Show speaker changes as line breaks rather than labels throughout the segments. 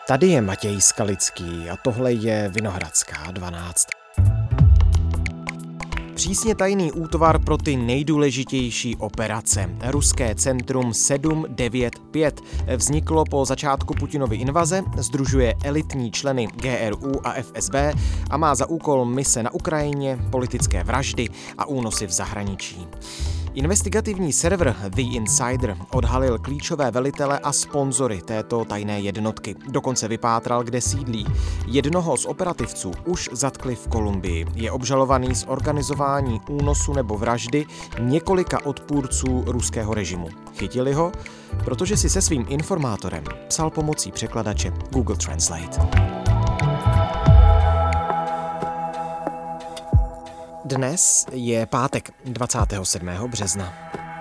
Tady je Matěj Skalický a tohle je Vinohradská 12. Přísně tajný útvar pro ty nejdůležitější operace. Ruské centrum 795 vzniklo po začátku Putinovy invaze, sdružuje elitní členy GRU a FSB a má za úkol mise na Ukrajině, politické vraždy a únosy v zahraničí. Investigativní server The Insider odhalil klíčové velitele a sponzory této tajné jednotky. Dokonce vypátral, kde sídlí. Jednoho z operativců už zatkli v Kolumbii. Je obžalovaný z organizování únosu nebo vraždy několika odpůrců ruského režimu. Chytili ho, protože si se svým informátorem psal pomocí překladače Google Translate. Dnes je pátek 27. března.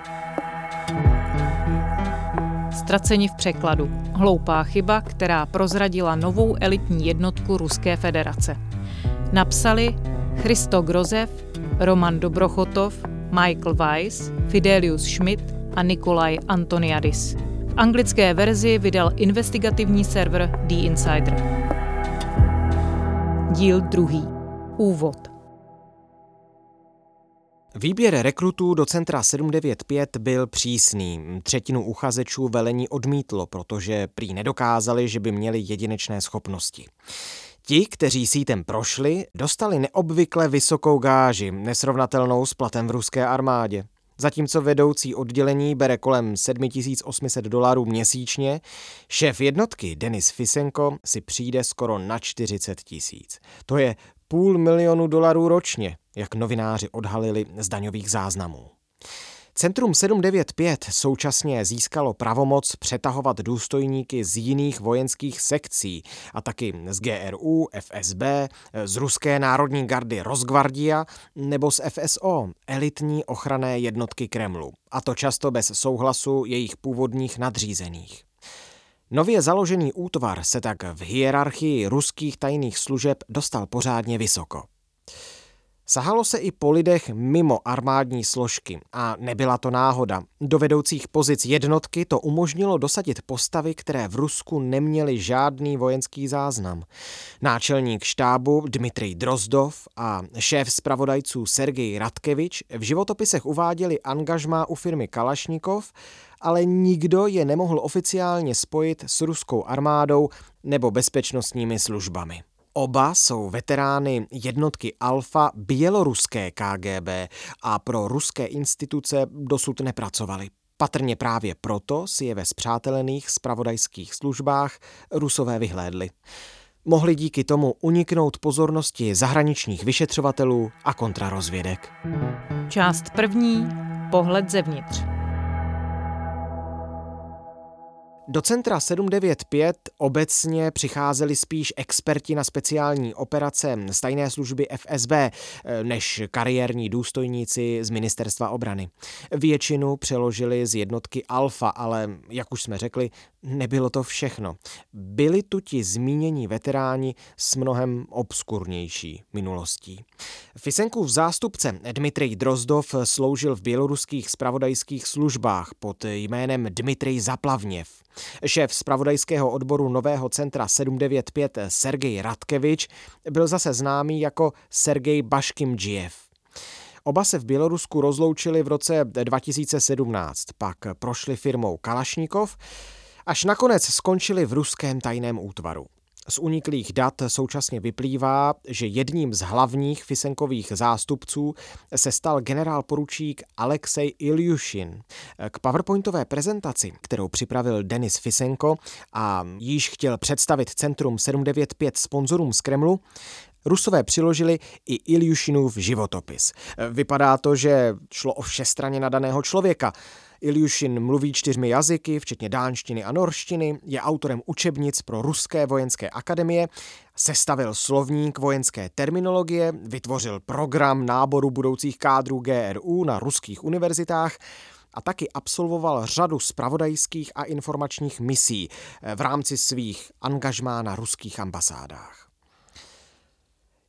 Ztraceni v překladu. Hloupá chyba, která prozradila novou elitní jednotku Ruské federace. Napsali Christo Grozev, Roman Dobrochotov, Michael Weiss, Fidelius Schmidt a Nikolaj Antoniadis. V anglické verzi vydal investigativní server The Insider. Díl 2. Úvod.
Výběr rekrutů do centra 795 byl přísný. Třetinu uchazečů velení odmítlo, protože prý nedokázali, že by měli jedinečné schopnosti. Ti, kteří sítem prošli, dostali neobvykle vysokou gáži, nesrovnatelnou s platem v ruské armádě. Zatímco vedoucí oddělení bere kolem $7,800 měsíčně, šéf jednotky Denis Fisenko si přijde skoro na 40 000. To je $500,000 ročně, jak novináři odhalili z daňových záznamů. Centrum 795 současně získalo pravomoc přetahovat důstojníky z jiných vojenských sekcí a taky z GRU, FSB, z ruské národní gardy Rosgvardia nebo z FSO, elitní ochranné jednotky Kremlu. A to často bez souhlasu jejich původních nadřízených. Nově založený útvar se tak v hierarchii ruských tajných služeb dostal pořádně vysoko. Sahalo se i po lidech mimo armádní složky a nebyla to náhoda. Do vedoucích pozic jednotky to umožnilo dosadit postavy, které v Rusku neměly žádný vojenský záznam. Náčelník štábu Dmitrij Drozdov a šéf zpravodajců Sergej Radkevič v životopisech uváděli angažmá u firmy Kalašnikov, ale nikdo je nemohl oficiálně spojit s ruskou armádou nebo bezpečnostními službami. Oba jsou veterány jednotky Alfa běloruské KGB a pro ruské instituce dosud nepracovali. Patrně právě proto si je ve spřátelených zpravodajských službách Rusové vyhlédli. Mohli díky tomu uniknout pozornosti zahraničních vyšetřovatelů a kontrarozvědek.
Část 1. Pohled zevnitř.
Do centra 795 obecně přicházeli spíš experti na speciální operace z tajné služby FSB než kariérní důstojníci z ministerstva obrany. Většinu přeložili z jednotky Alfa, ale jak už jsme řekli, nebylo to všechno. Byli tu ti zmínění veteráni s mnohem obskurnější minulostí. Fisenkův zástupce Dmitrij Drozdov sloužil v běloruských zpravodajských službách pod jménem Dmitrij Zaplavněv. Šéf zpravodajského odboru nového centra 795 Sergej Radkevič byl zase známý jako Sergej Baškimdžijev. Oba se v Bělorusku rozloučili v roce 2017, pak prošli firmou Kalašnikov, až nakonec skončili v ruském tajném útvaru. Z uniklých dat současně vyplývá, že jedním z hlavních Fisenkových zástupců se stal generálporučík Alexej Iljušin. K PowerPointové prezentaci, kterou připravil Denis Fisenko a již chtěl představit Centrum 795 sponzorům z Kremlu, Rusové přiložili i Iljušinův životopis. Vypadá to, že šlo o všestranně nadaného člověka. Iljušin mluví 4 jazyky, včetně dánštiny a norštiny, je autorem učebnic pro ruské vojenské akademie, sestavil slovník vojenské terminologie, vytvořil program náboru budoucích kádrů GRU na ruských univerzitách a taky absolvoval řadu zpravodajských a informačních misí v rámci svých angažmá na ruských ambasádách.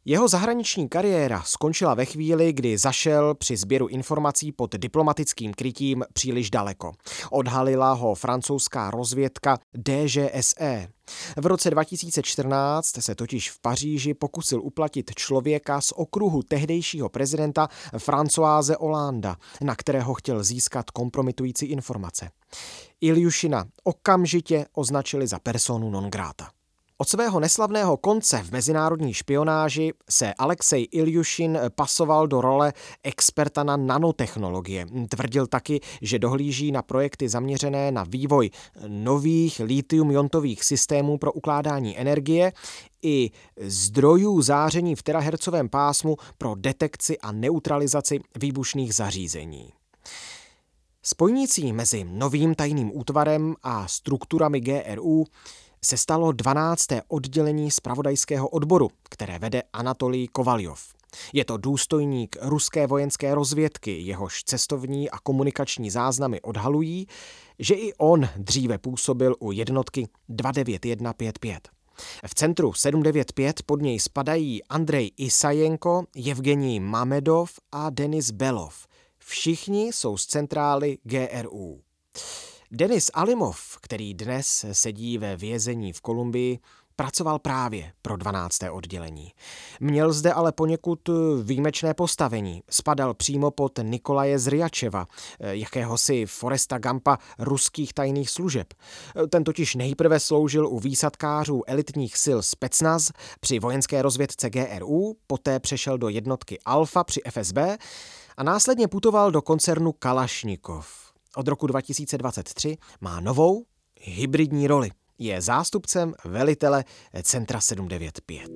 Jeho zahraniční kariéra skončila ve chvíli, kdy zašel při sběru informací pod diplomatickým krytím příliš daleko. Odhalila ho francouzská rozvědka DGSE. V roce 2014 se totiž v Paříži pokusil uplatit člověka z okruhu tehdejšího prezidenta Françoise Hollanda, na kterého chtěl získat kompromitující informace. Iljušina okamžitě označili za personu non grata. Od svého neslavného konce v mezinárodní špionáži se Alexej Iljušin pasoval do role experta na nanotechnologie. Tvrdil taky, že dohlíží na projekty zaměřené na vývoj nových lithium-iontových systémů pro ukládání energie i zdrojů záření v terahertzovém pásmu pro detekci a neutralizaci výbušných zařízení. Spojnicí mezi novým tajným útvarem a strukturami GRU se stalo 12. oddělení zpravodajského odboru, které vede Anatolij Kovaljov. Je to důstojník ruské vojenské rozvědky, jehož cestovní a komunikační záznamy odhalují, že i on dříve působil u jednotky 29155. V centru 795 pod něj spadají Andrej Isajenko, Evgenij Mamedov a Denis Belov. Všichni jsou z centrály GRU. Denis Alimov, který dnes sedí ve vězení v Kolumbii, pracoval právě pro 12. oddělení. Měl zde ale poněkud výjimečné postavení. Spadal přímo pod Nikolaje Zrjačeva, jakéhosi Foresta Gumpa ruských tajných služeb. Ten totiž nejprve sloužil u výsadkářů elitních sil Specnaz při vojenské rozvědce GRU, poté přešel do jednotky Alfa při FSB a následně putoval do koncernu Kalašnikov. Od roku 2023 má novou hybridní roli. Je zástupcem velitele Centra 795.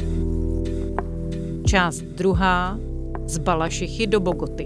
Část 2. Z Balašichy do Bogoty.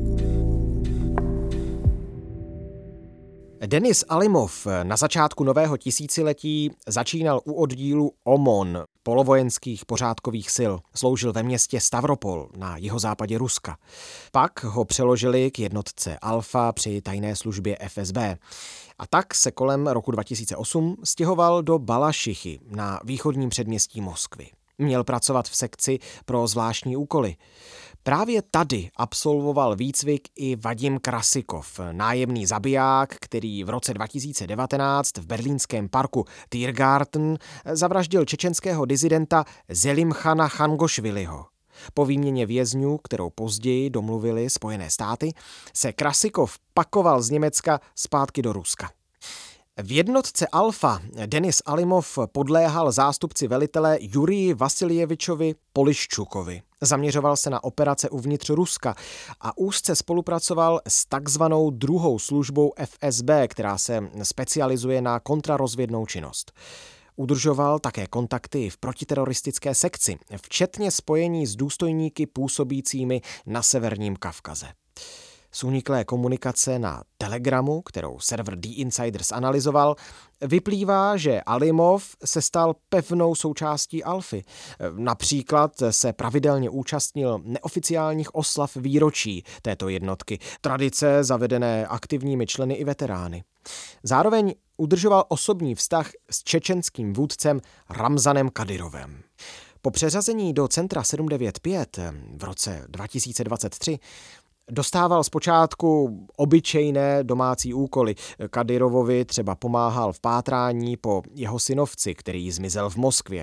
Denis Alimov na začátku nového tisíciletí začínal u oddílu OMON, polovojenských pořádkových sil. Sloužil ve městě Stavropol na jihozápadě Ruska. Pak ho přeložili k jednotce Alfa při tajné službě FSB. A tak se kolem roku 2008 stěhoval do Balašichy na východním předměstí Moskvy. Měl pracovat v sekci pro zvláštní úkoly. Právě tady absolvoval výcvik i Vadim Krasikov, nájemný zabiják, který v roce 2019 v berlínském parku Tiergarten zavraždil čečenského disidenta Zelimchana Changošviliho. Po výměně vězňů, kterou později domluvili Spojené státy, se Krasikov pakoval z Německa zpátky do Ruska. V jednotce Alfa Denis Alimov podléhal zástupci velitele Juriji Vasiljevičovi Poliščukovi. Zaměřoval se na operace uvnitř Ruska a úzce spolupracoval s takzvanou druhou službou FSB, která se specializuje na kontrarozvědnou činnost. Udržoval také kontakty v protiteroristické sekci, včetně spojení s důstojníky působícími na Severním Kavkaze. Z uniklé komunikace na Telegramu, kterou server The Insiders analyzoval, vyplývá, že Alimov se stal pevnou součástí Alfy. Například se pravidelně účastnil neoficiálních oslav výročí této jednotky, tradice zavedené aktivními členy i veterány. Zároveň udržoval osobní vztah s čečenským vůdcem Ramzanem Kadyrovem. Po přeřazení do Centra 795 v roce 2023 dostával zpočátku obyčejné domácí úkoly. Kadyrovovi třeba pomáhal v pátrání po jeho synovci, který zmizel v Moskvě.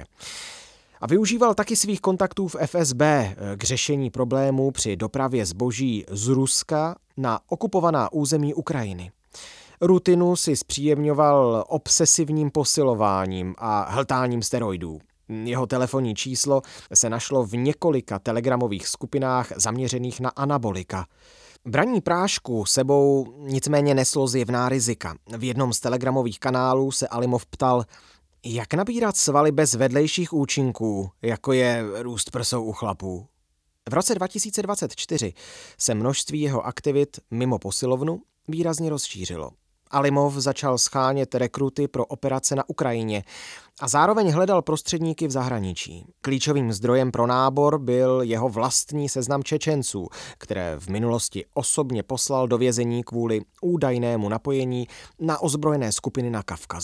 A využíval taky svých kontaktů v FSB k řešení problémů při dopravě zboží z Ruska na okupovaná území Ukrajiny. Rutinu si zpříjemňoval obsesivním posilováním a hltáním steroidů. Jeho telefonní číslo se našlo v několika telegramových skupinách zaměřených na anabolika. Braní prášku sebou nicméně neslo zjevná rizika. V jednom z telegramových kanálů se Alimov ptal, jak nabírat svaly bez vedlejších účinků, jako je růst prsou u chlapů. V roce 2024 se množství jeho aktivit mimo posilovnu výrazně rozšířilo. Alimov začal schánět rekruty pro operace na Ukrajině a zároveň hledal prostředníky v zahraničí. Klíčovým zdrojem pro nábor byl jeho vlastní seznam Čečenců, které v minulosti osobně poslal do vězení kvůli údajnému napojení na ozbrojené skupiny na Kavkaze.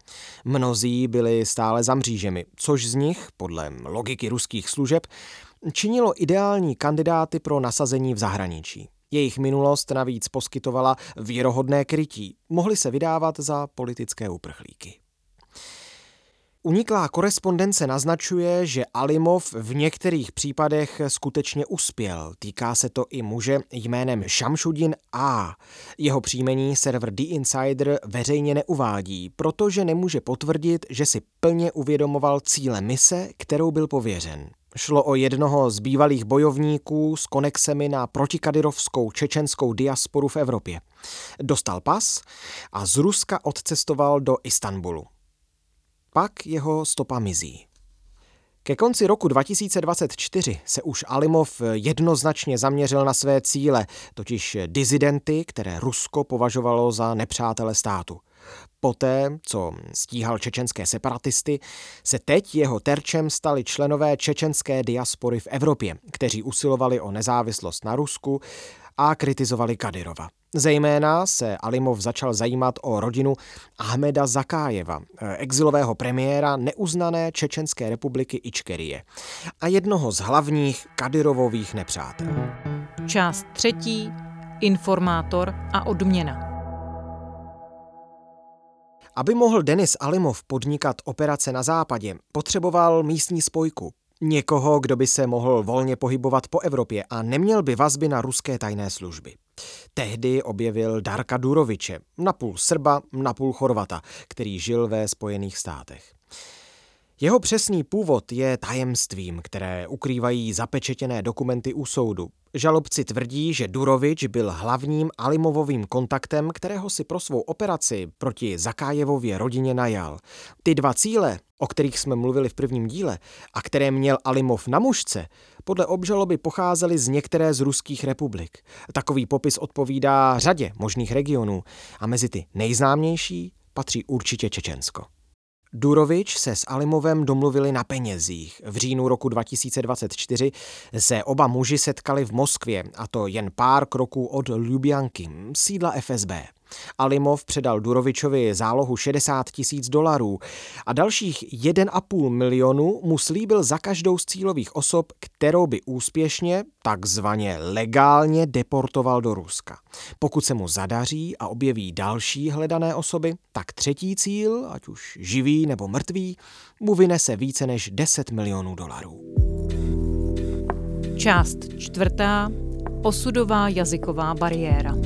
Mnozí byli stále za mřížemi, což z nich, podle logiky ruských služeb, činilo ideální kandidáty pro nasazení v zahraničí. Jejich minulost navíc poskytovala věrohodné krytí. Mohli se vydávat za politické uprchlíky. Uniklá korespondence naznačuje, že Alimov v některých případech skutečně uspěl. Týká se to i muže jménem Šamšudin A. Jeho příjmení server The Insider veřejně neuvádí, protože nemůže potvrdit, že si plně uvědomoval cíle mise, kterou byl pověřen. Šlo o jednoho z bývalých bojovníků s konexemi na protikadirovskou čečenskou diasporu v Evropě. Dostal pas a z Ruska odcestoval do Istanbulu. Pak jeho stopa mizí. Ke konci roku 2024 se už Alimov jednoznačně zaměřil na své cíle, totiž disidenty, které Rusko považovalo za nepřátele státu. Poté, co stíhal čečenské separatisty, se teď jeho terčem stali členové čečenské diaspory v Evropě, kteří usilovali o nezávislost na Rusku a kritizovali Kadyrova. Zejména se Alimov začal zajímat o rodinu Ahmeda Zakájeva, exilového premiéra neuznané Čečenské republiky Ičkerie a jednoho z hlavních Kadyrovových nepřátel.
Část 3. Informátor a odměna.
Aby mohl Denis Alimov podnikat operace na západě, potřeboval místní spojku. Někoho, kdo by se mohl volně pohybovat po Evropě a neměl by vazby na ruské tajné služby. Tehdy objevil Darka Duroviče, napůl Srba, napůl Chorvata, který žil ve Spojených státech. Jeho přesný původ je tajemstvím, které ukrývají zapečetěné dokumenty u soudu. Žalobci tvrdí, že Durovič byl hlavním Alimovovým kontaktem, kterého si pro svou operaci proti Zakájevově rodině najal. Ty dva cíle, o kterých jsme mluvili v prvním díle a které měl Alimov na mušce, podle obžaloby pocházely z některé z ruských republik. Takový popis odpovídá řadě možných regionů a mezi ty nejznámější patří určitě Čečensko. Durovič se s Alimovem domluvili na penězích. V říjnu roku 2024 se oba muži setkali v Moskvě, a to jen pár kroků od Lubjanky, sídla FSB. Alimov předal Durovičovi zálohu $60,000 a dalších 1,5 milionu mu slíbil za každou z cílových osob, kterou by úspěšně, takzvaně legálně deportoval do Ruska. Pokud se mu zadaří a objeví další hledané osoby, tak třetí cíl, ať už živý nebo mrtvý, mu vynese více než $10 milionů.
Část 4. Osudová jazyková bariéra.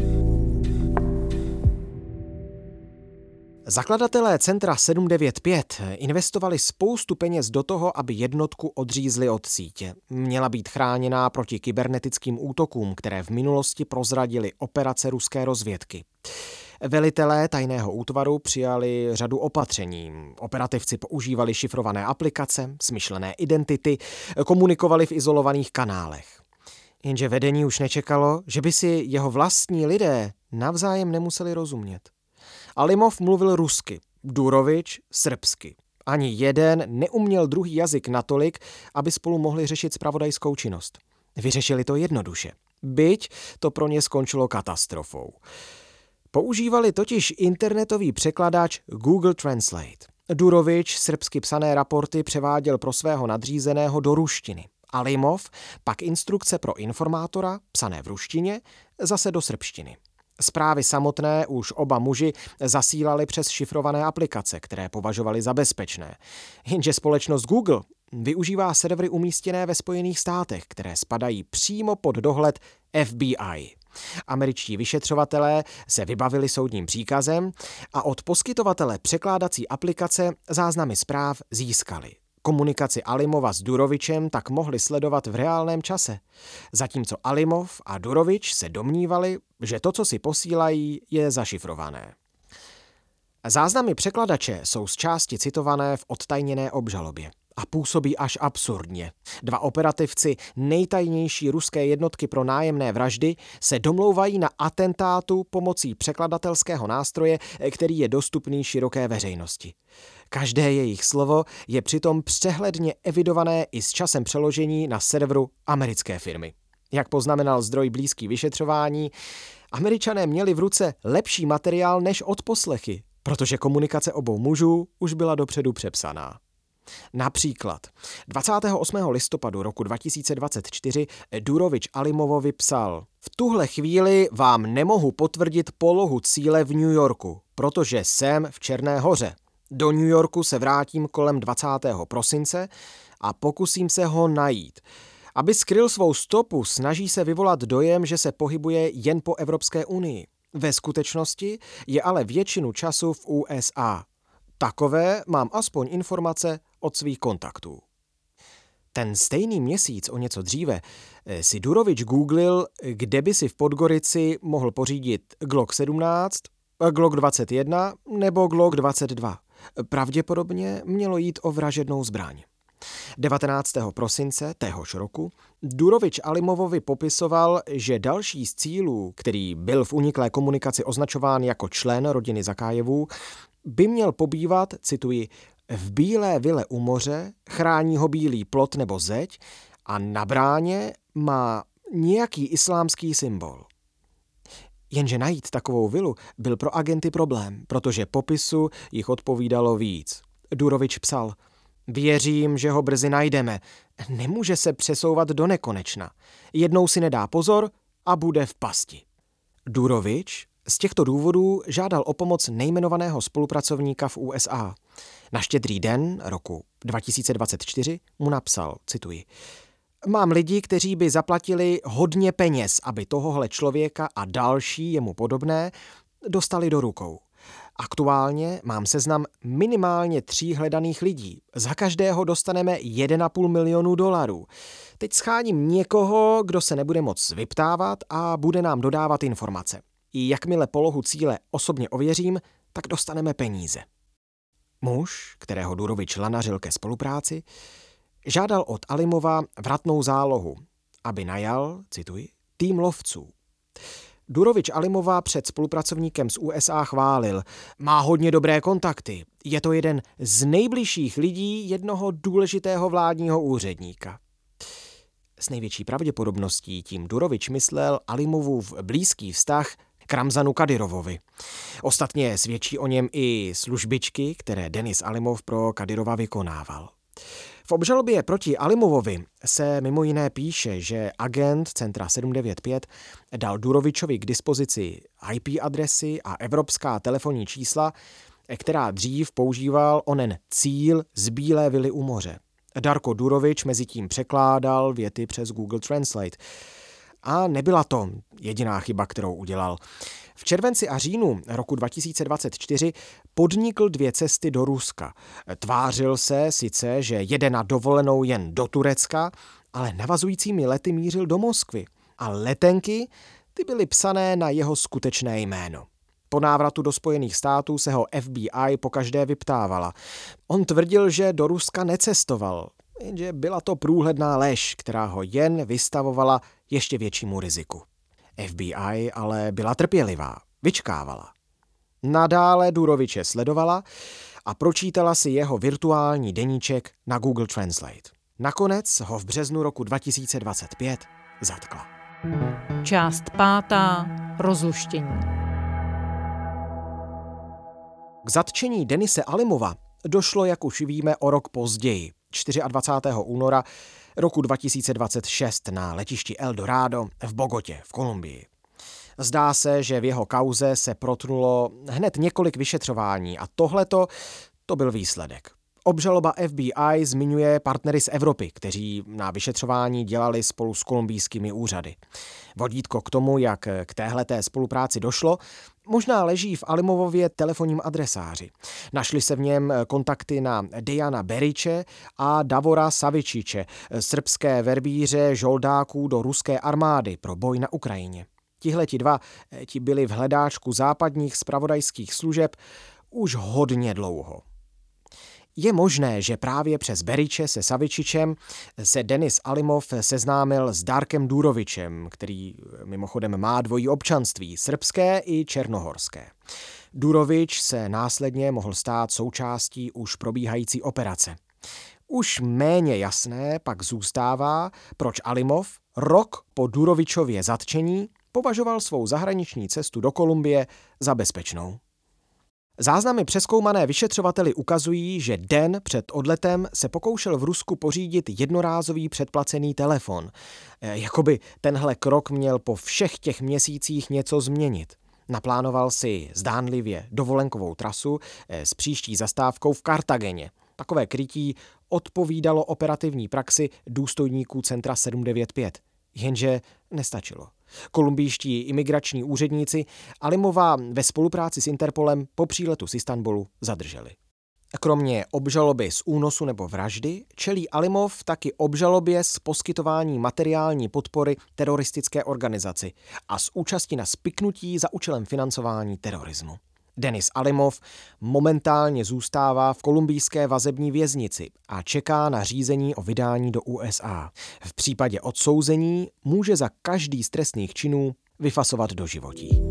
Zakladatelé Centra 795 investovali spoustu peněz do toho, aby jednotku odřízli od sítě. Měla být chráněná proti kybernetickým útokům, které v minulosti prozradily operace ruské rozvědky. Velitelé tajného útvaru přijali řadu opatření. Operativci používali šifrované aplikace, smyšlené identity, komunikovali v izolovaných kanálech. Jenže vedení už nečekalo, že by si jeho vlastní lidé navzájem nemuseli rozumět. Alimov mluvil rusky, Durovič srbsky. Ani jeden neuměl druhý jazyk natolik, aby spolu mohli řešit zpravodajskou činnost. Vyřešili to jednoduše. Byť to pro ně skončilo katastrofou. Používali totiž internetový překladač Google Translate. Durovič srbsky psané raporty převáděl pro svého nadřízeného do ruštiny. Alimov pak instrukce pro informátora, psané v ruštině, zase do srbštiny. Zprávy samotné už oba muži zasílali přes šifrované aplikace, které považovali za bezpečné. Jenže společnost Google využívá servery umístěné ve Spojených státech, které spadají přímo pod dohled FBI. Američtí vyšetřovatelé se vybavili soudním příkazem a od poskytovatele překládací aplikace záznamy zpráv získali. Komunikaci Alimova s Durovičem tak mohli sledovat v reálném čase, zatímco Alimov a Durovič se domnívali, že to, co si posílají, je zašifrované. Záznamy překladače jsou z části citované v odtajněné obžalobě a působí až absurdně. Dva operativci nejtajnější ruské jednotky pro nájemné vraždy se domlouvají na atentátu pomocí překladatelského nástroje, který je dostupný široké veřejnosti. Každé jejich slovo je přitom přehledně evidované i s časem přeložení na serveru americké firmy. Jak poznamenal zdroj blízký vyšetřování, Američané měli v ruce lepší materiál než odposlechy. protože komunikace obou mužů už byla dopředu přepsaná. Například 28. listopadu roku 2024 Durovič Alimovovi psal: v tuhle chvíli vám nemohu potvrdit polohu cíle v New Yorku, protože jsem v Černé Hoře. Do New Yorku se vrátím kolem 20. prosince a pokusím se ho najít. Aby skryl svou stopu, snaží se vyvolat dojem, že se pohybuje jen po Evropské unii. Ve skutečnosti je ale většinu času v USA. Takové mám aspoň informace od svých kontaktů. Ten stejný měsíc o něco dříve si Durovič googlil, kde by si v Podgorici mohl pořídit Glock 17, Glock 21 nebo Glock 22. Pravděpodobně mělo jít o vražednou zbraň. 19. prosince téhož roku Durovič Alimovovi popisoval, že další z cílů, který byl v uniklé komunikaci označován jako člen rodiny Zakájevů, by měl pobývat, cituji, v bílé vile u moře, chrání ho bílý plot nebo zeď a na bráně má nějaký islámský symbol. Jenže najít takovou vilu byl pro agenty problém, protože popisu jich odpovídalo víc. Durovič psal: věřím, že ho brzy najdeme. Nemůže se přesouvat do nekonečna. Jednou si nedá pozor a bude v pasti. Durovič z těchto důvodů žádal o pomoc nejmenovaného spolupracovníka v USA. Na Štědrý den roku 2024 mu napsal, cituji: mám lidi, kteří by zaplatili hodně peněz, aby tohohle člověka a další jemu podobné dostali do rukou. Aktuálně mám seznam minimálně 3 hledaných lidí. Za každého dostaneme $1,5 milionu. Teď scháním někoho, kdo se nebude moc vyptávat a bude nám dodávat informace. I jakmile polohu cíle osobně ověřím, tak dostaneme peníze. Muž, kterého Durovič lanařil ke spolupráci, žádal od Alimova vratnou zálohu, aby najal, cituji, tým lovců. Durovič Alimova před spolupracovníkem z USA chválil: má hodně dobré kontakty, je to jeden z nejbližších lidí jednoho důležitého vládního úředníka. S největší pravděpodobností tím Durovič myslel Alimovův blízký vztah k Ramzanu Kadyrovovi. Ostatně svědčí o něm i službičky, které Denis Alimov pro Kadyrova vykonával. V obžalobě proti Alimovovi se mimo jiné píše, že agent Centra 795 dal Durovičovi k dispozici IP adresy a evropská telefonní čísla, která dřív používal onen cíl z bílé vily u moře. Darko Durovič mezitím překládal věty přes Google Translate. A nebyla to jediná chyba, kterou udělal. V červenci a říjnu roku 2024 podnikl 2 cesty do Ruska. Tvářil se sice, že jede na dovolenou jen do Turecka, ale navazujícími lety mířil do Moskvy. A letenky, ty byly psané na jeho skutečné jméno. Po návratu do Spojených států se ho FBI pokaždé vyptávala. On tvrdil, že do Ruska necestoval, jenže byla to průhledná lež, která ho jen vystavovala ještě většímu riziku. FBI ale byla trpělivá, vyčkávala. Nadále Duroviče sledovala a pročítala si jeho virtuální deníček na Google Translate. Nakonec ho v březnu roku 2025 zatkla.
Část 5. Rozluštění.
K zatčení Denise Alimova došlo, jak už víme, o rok později, 24. února roku 2026 na letišti El Dorado v Bogotě v Kolumbii. Zdá se, že v jeho kauze se protnulo hned několik vyšetřování a tohleto to byl výsledek. Obžaloba FBI zmiňuje partnery z Evropy, kteří na vyšetřování dělali spolu s kolumbijskými úřady. Vodítko k tomu, jak k téhleté spolupráci došlo, možná leží v Alimovově telefonním adresáři. Našly se v něm kontakty na Dejana Beriče a Davora Savičiče, srbské verbíře žoldáků do ruské armády pro boj na Ukrajině. Tihleti 2 ti byli v hledáčku západních zpravodajských služeb už hodně dlouho. Je možné, že právě přes Beriče se Savičičem se Denis Alimov seznámil s Darkem Durovičem, který mimochodem má dvojí občanství, srbské i černohorské. Durovič se následně mohl stát součástí už probíhající operace. Už méně jasné pak zůstává, proč Alimov rok po Durovičově zatčení považoval svou zahraniční cestu do Kolumbie za bezpečnou. Záznamy přezkoumané vyšetřovateli ukazují, že den před odletem se pokoušel v Rusku pořídit jednorázový předplacený telefon. Jakoby tenhle krok měl po všech těch měsících něco změnit. Naplánoval si zdánlivě dovolenkovou trasu s příští zastávkou v Kartageně. Takové krytí odpovídalo operativní praxi důstojníků Centra 795. Jenže nestačilo. Kolumbijští imigrační úředníci Alimova ve spolupráci s Interpolem po příletu z Istanbulu zadrželi. Kromě obžaloby z únosu nebo vraždy čelí Alimov taky obžalobě z poskytování materiální podpory teroristické organizaci a z účasti na spiknutí za účelem financování terorismu. Denis Alimov momentálně zůstává v kolumbijské vazební věznici a čeká na řízení o vydání do USA. V případě odsouzení může za každý z trestných činů vyfasovat doživotí.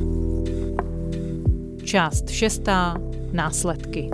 Část 6. Následky.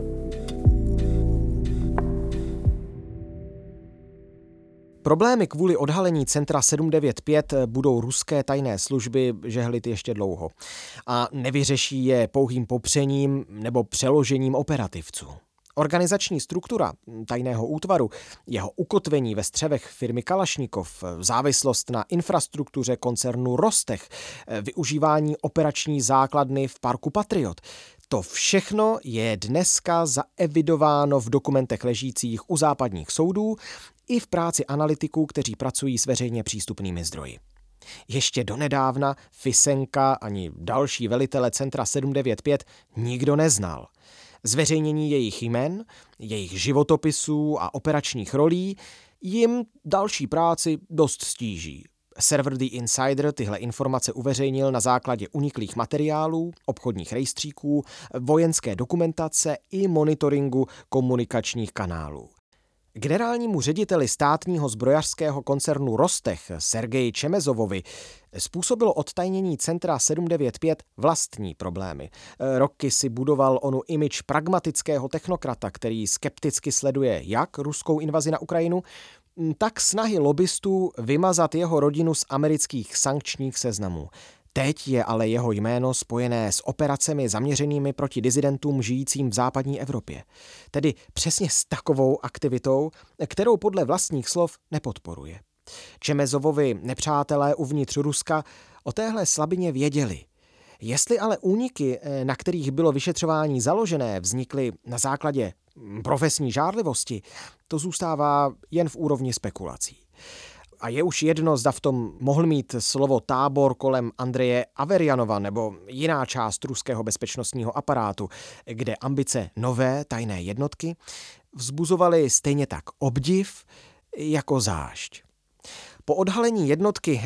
Problémy kvůli odhalení Centra 795 budou ruské tajné služby žehlit ještě dlouho a nevyřeší je pouhým popřením nebo přeložením operativců. Organizační struktura tajného útvaru, jeho ukotvení ve střevech firmy Kalašnikov, závislost na infrastruktuře koncernu Rostech, využívání operační základny v parku Patriot, to všechno je dneska zaevidováno v dokumentech ležících u západních soudů i v práci analytiků, kteří pracují s veřejně přístupnými zdroji. Ještě donedávna Fisenka ani další velitele Centra 795 nikdo neznal. Zveřejnění jejich jmen, jejich životopisů a operačních rolí jim další práci dost stíží. Server The Insider tyhle informace uveřejnil na základě uniklých materiálů, obchodních rejstříků, vojenské dokumentace i monitoringu komunikačních kanálů. Generálnímu řediteli státního zbrojařského koncernu Rostech Sergeji Čemezovovi způsobilo odtajnění Centra 795 vlastní problémy. Roky si budoval onu image pragmatického technokrata, který skepticky sleduje jak ruskou invazi na Ukrajinu, tak snahy lobbystů vymazat jeho rodinu z amerických sankčních seznamů. Teď je ale jeho jméno spojené s operacemi zaměřenými proti disidentům žijícím v západní Evropě. Tedy přesně s takovou aktivitou, kterou podle vlastních slov nepodporuje. Čemezovovi nepřátelé uvnitř Ruska o téhle slabině věděli. Jestli ale úniky, na kterých bylo vyšetřování založené, vznikly na základě profesní žárlivosti, to zůstává jen v úrovni spekulací. A je už jedno, zda v tom mohl mít slovo tábor kolem Andreje Averjanova nebo jiná část ruského bezpečnostního aparátu, kde ambice nové tajné jednotky vzbuzovaly stejně tak obdiv jako zášť. Po odhalení jednotky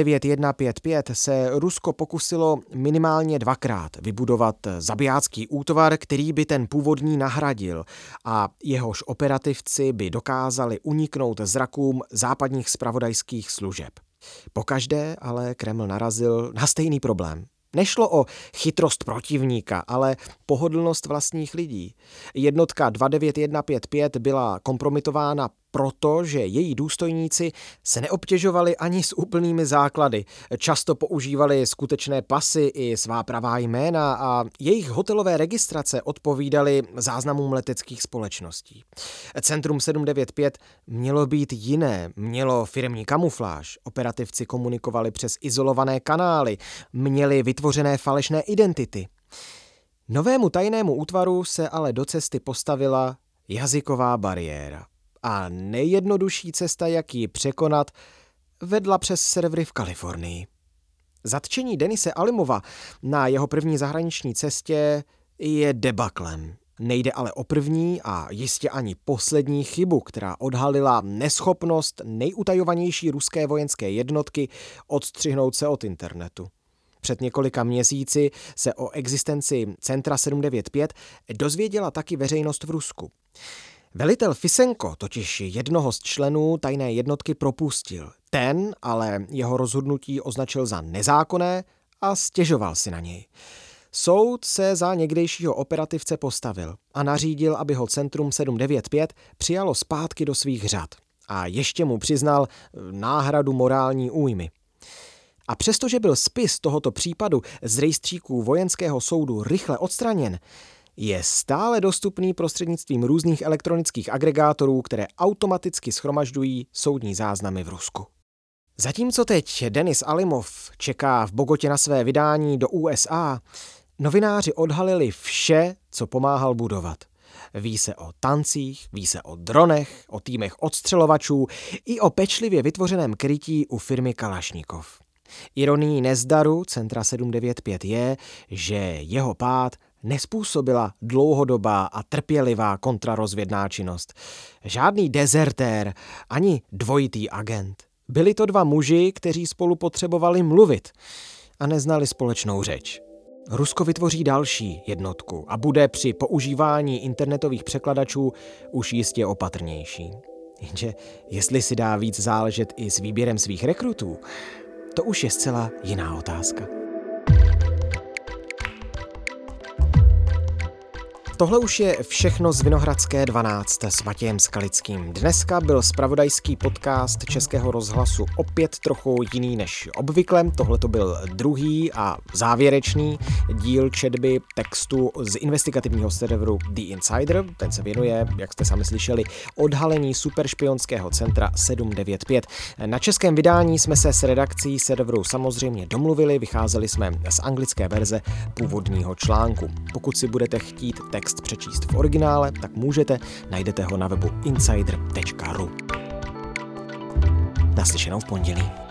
29155 se Rusko pokusilo minimálně dvakrát vybudovat zabijácký útvar, který by ten původní nahradil a jehož operativci by dokázali uniknout zrakům západních zpravodajských služeb. Pokaždé ale Kreml narazil na stejný problém. Nešlo o chytrost protivníka, ale pohodlnost vlastních lidí. Jednotka 29155 byla kompromitována proto, že její důstojníci se neobtěžovali ani s úplnými základy. Často používali skutečné pasy i svá pravá jména a jejich hotelové registrace odpovídaly záznamům leteckých společností. Centrum 795 mělo být jiné, mělo firemní kamufláž, operativci komunikovali přes izolované kanály, měli vytvořené falešné identity. Novému tajnému útvaru se ale do cesty postavila jazyková bariéra. A nejjednodušší cesta, jak ji překonat, vedla přes servery v Kalifornii. Zatčení Denise Alimova na jeho první zahraniční cestě je debaklem. Nejde ale o první a jistě ani poslední chybu, která odhalila neschopnost nejutajovanější ruské vojenské jednotky odstřihnout se od internetu. Před několika měsíci se o existenci Centra 795 dozvěděla taky veřejnost v Rusku. Velitel Fisenko totiž jednoho z členů tajné jednotky propustil. Ten ale jeho rozhodnutí označil za nezákonné a stěžoval si na něj. Soud se za někdejšího operativce postavil a nařídil, aby ho Centrum 795 přijalo zpátky do svých řad. A ještě mu přiznal náhradu morální újmy. A přestože byl spis tohoto případu z rejstříků vojenského soudu rychle odstraněn, je stále dostupný prostřednictvím různých elektronických agregátorů, které automaticky shromažďují soudní záznamy v Rusku. Zatímco teď Denis Alimov čeká v Bogotě na své vydání do USA, novináři odhalili vše, co pomáhal budovat. Ví se o tancích, ví se o dronech, o týmech odstřelovačů i o pečlivě vytvořeném krytí u firmy Kalašnikov. Ironií nezdaru Centra 795 je, že jeho pád nezpůsobila dlouhodobá a trpělivá kontrarozvědná činnost. Žádný dezertér ani dvojitý agent. Byli to dva muži, kteří spolu potřebovali mluvit a neznali společnou řeč. Rusko vytvoří další jednotku a bude při používání internetových překladačů už jistě opatrnější. Jenže jestli si dá víc záležet i s výběrem svých rekrutů, to už je zcela jiná otázka. Tohle už je všechno z Vinohradské 12 s Matějem Skalickým. Dneska byl zpravodajský podcast Českého rozhlasu opět trochu jiný než obvykle. Tohle to byl druhý a závěrečný díl četby textu z investigativního serveru The Insider. Ten se věnuje, jak jste sami slyšeli, odhalení superšpionského centra 795. Na českém vydání jsme se s redakcí serveru samozřejmě domluvili, vycházeli jsme z anglické verze původního článku. Pokud si budete chtít text přečíst v originále, tak můžete, najdete ho na webu insider.ru. Naslyšenou v pondělí.